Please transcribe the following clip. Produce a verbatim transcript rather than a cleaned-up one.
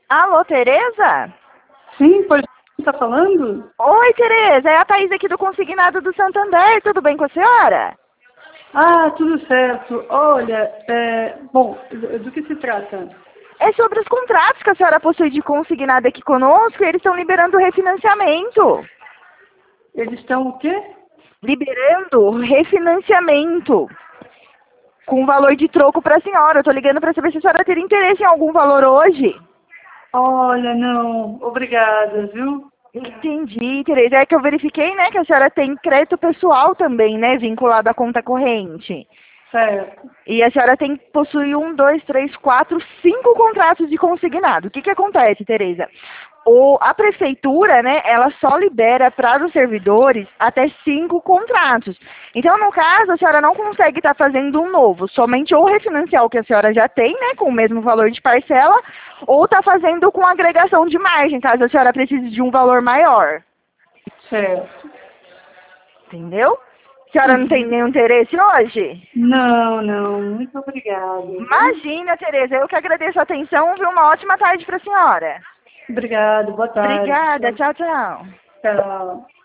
Alô, Tereza? Sim, pode estar falando? Oi, Tereza, é a Thaís aqui do Consignado do Santander, tudo bem com a senhora? Ah, tudo certo. Olha, é, bom, do, do que se trata? É sobre os contratos que a senhora possui de consignado aqui conosco e eles estão liberando o refinanciamento. Eles estão o quê? Liberando o refinanciamento com valor de troco para a senhora. Eu tô ligando para saber se a senhora teria interesse em algum valor hoje. Olha, não, obrigada, viu? Entendi, Tereza. É que eu verifiquei, né, que a senhora tem crédito pessoal também, né, vinculado à conta corrente. Certo. E a senhora tem possui um, dois, três, quatro, cinco contratos de consignado. O que que acontece, Tereza? O, a prefeitura, né, ela só libera para os servidores até cinco contratos. Então, no caso, a senhora não consegue estar fazendo um novo, somente ou refinanciar o que a senhora já tem, né, com o mesmo valor de parcela, ou está fazendo com agregação de margem, caso a senhora precise de um valor maior. Certo. Entendeu? A senhora não tem Uhum. nenhum interesse hoje? Não, não, muito obrigada, viu? Imagina, Tereza, eu que agradeço a atenção, viu? Uma ótima tarde para a senhora. Obrigada, boa tarde. Obrigada, tchau, tchau. Tchau.